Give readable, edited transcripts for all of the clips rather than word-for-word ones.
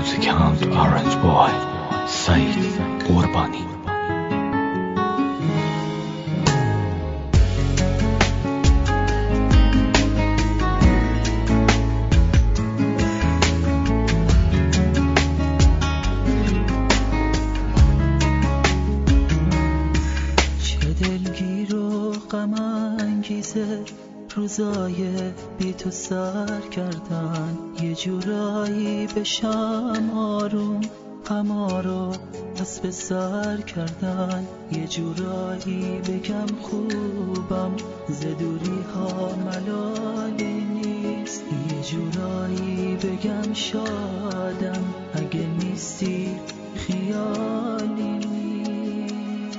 موزیکانت آرنج بوی سعید قربانی. روزای بی تو سر کردن، یه جورایی بشم آروم، غما رو پس به سر کردن، یه جورایی بگم خوبم، ز دوری ها ملالی نیست، یه جورایی بگم شادم، اگه نیستی خیالی نیست.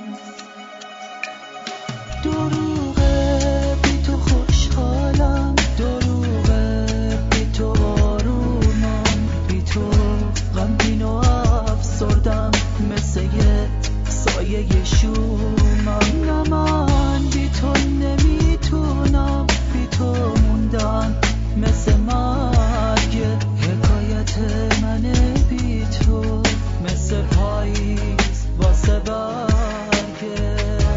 دروغه بی تو خوشحالم، دروغه بی تو آرومم، بی تو غمگین و افسردم، مثل یه سایه شومم. نه من بی تو نمیتونم، بی تو موندن مثل مرگ، حکایت منه بی تو، مثل پاییز واسه برگه.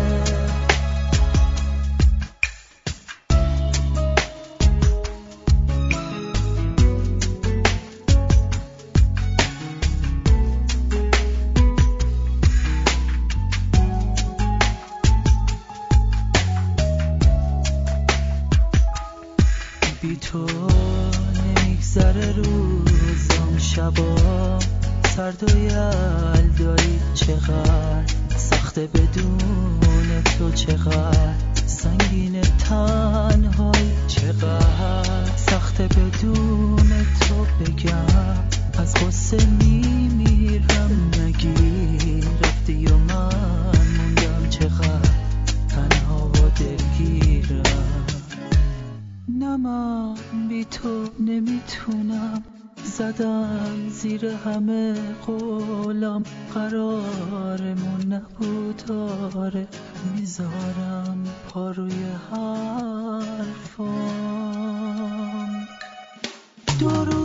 بی تو نمیگذره روزام، شبام سرد و یلدایی، چقدر سخته بدون تو، چقدر سنگین تنهایی، چقدر سخته بدون تو. بگم از غصه میمیرم، نگی رفتی و من موندم، چقدر تنها و دلگیرم. نه من بی تو نمیتونم، زدم زیر همه قولم، قرارمون نبود داره، میذارم پا روی حرفام.